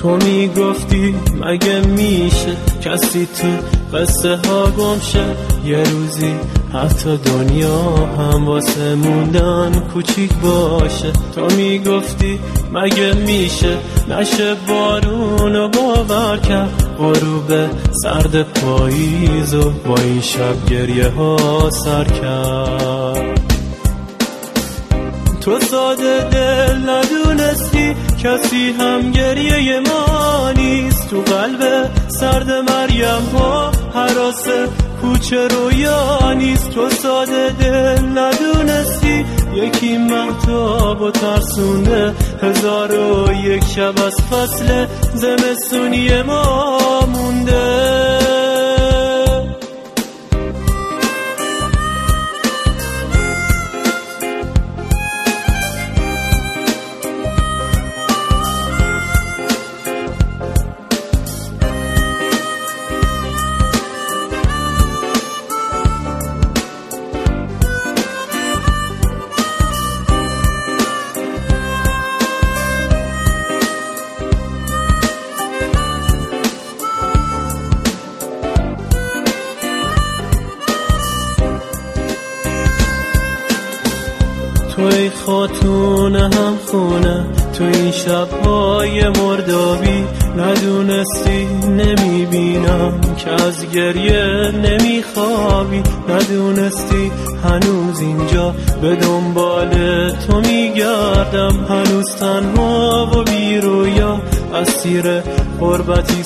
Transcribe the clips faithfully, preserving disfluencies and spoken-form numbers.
تو میگفتی مگه میشه کسی تو قصه ها گم شه، یه روزی حتی دنیا هم واسه موندن کوچیک باشه. تو میگفتی مگه میشه نشه بارونو باور کرد، غروب سرد پاییزو با این شب گریه ها سر کرد. تو ساده دل ندونستی کسی هم گریه ما نیست، تو قلب سرد مریم ها هراس کوچه رویا نیست. تو ساده دل ندونستی یکی مهتاب و ترسونه، هزار و یک شب از فصل زمستونی ما مونده. توی خاتون هم خونه تو این شب‌های مردابی، ندونستی نمیبینم که از گریه نمیخوابی، ندونستی هنوز اینجا به دنبال تو میگردم، هنوز تنها و بی رویا اسیر غربتی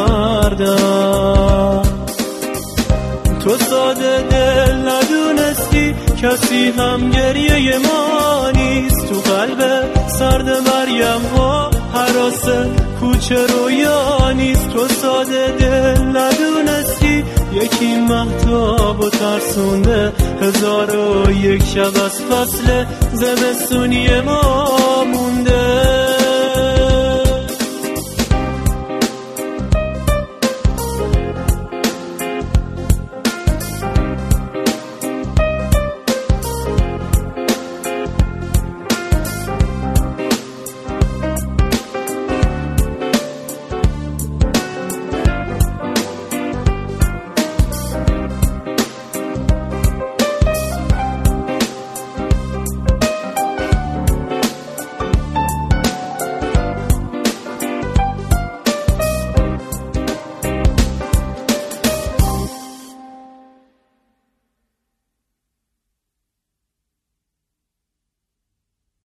سردم. تو ساده دل ندونستی کسی هم گریه ما نیست، تو قلب سرد مریم ها هراس کوچه رویا نیست. تو ساده دل ندونستی یکی مهتاب و ترسونه، هزار و یک شب از فصل زمستونی ما مونده.